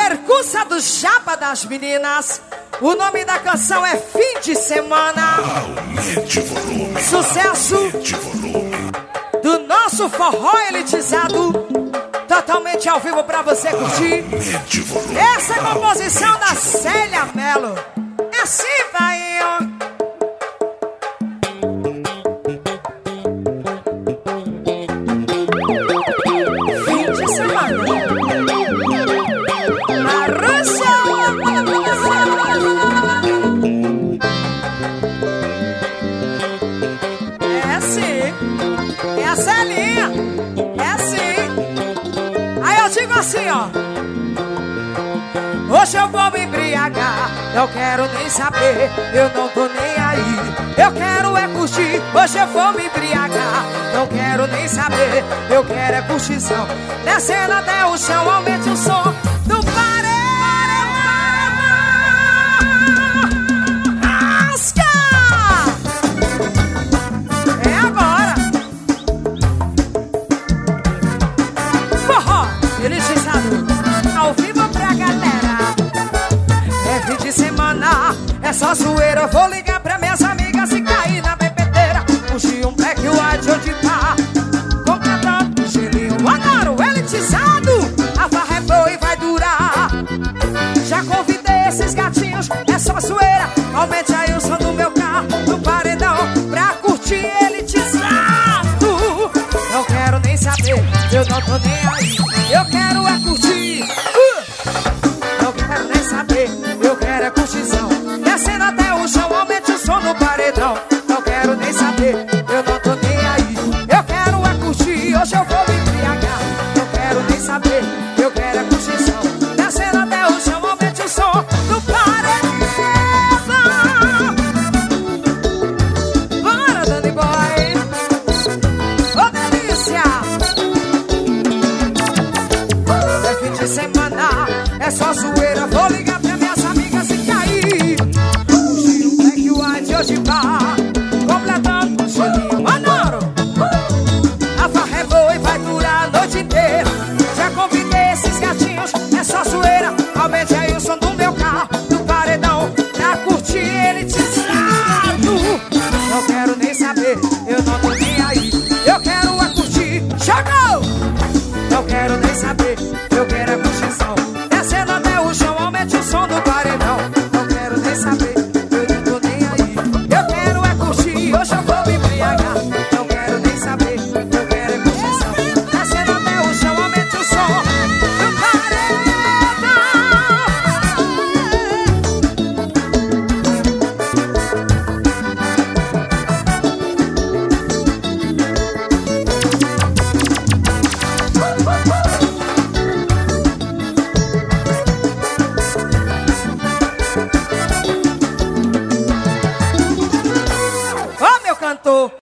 percussa do Japa das Meninas. O nome da canção é Fim de Semana. Aumente o volume. Sucesso Aumente o volume. do nosso forró elitizado, totalmente ao vivo pra você curtir. Aumente o volume. Essa é a composição da Célia Mello. É assim, vai, ó. Fim de semana. Marúcia. É assim. É a Celinha. É assim. Aí eu digo assim, ó. Hoje eu vou me embriagar, não quero nem saber, eu não tô nem aí. Eu quero é curtir, hoje eu vou me embriagar, não quero nem saber, eu quero é curtição. Descendo até o chão, aumente o som do paredão. Rasca! É agora. Forró, elitizado, ao vivo pra galera. É fim de semana, é só zoeira. Vou ligar pra minhas amigas e cair na bebedeira. Puxei um black white onde tá completando gelinho. Adoro elitizado, a farra é boa e vai durar. Já convidei esses gatinhos, é só zoeira. Aumente aí o som do meu carro, do paredão, pra curtir elitizado. Não quero nem saber, eu não tô nem aí. Eu quero é curtir. Não quero nem saber, eu quero é curtição. Descendo até o chão, aumente o som do paredão. Não quero nem saber, eu não tô nem aí. Eu quero é curtir, hoje eu vou me embriagar. Não quero nem saber, eu quero é curtição. Descendo até o chão, aumente o som do paredão. Bora, Danny Boy. Ô, delícia. É fim de semana, é só zoeira. Vou ligar pra minhas amigas e cair. Puxei um black white hoje vá completando o gelinho. Adoro. A farra é boa e vai durar a noite inteira. Já convidei esses gatinhos, é só zoeira. Aumente aí o som do meu carro, do paredão, pra curtir elitizado. Não quero nem saber, eu não tô nem aí. Eu quero é curtir, chegou! Não quero nem saber, eu quero é curtição. Descendo até o chão, aumente o som do paredão. Não quero nem saber, eu não tô nem aí. Eu quero é curtir, hoje eu vou me embriagar. Não quero nem saber, eu quero é curtição. Descendo até o chão, aumente o som do paredão. Ô, meu cantor.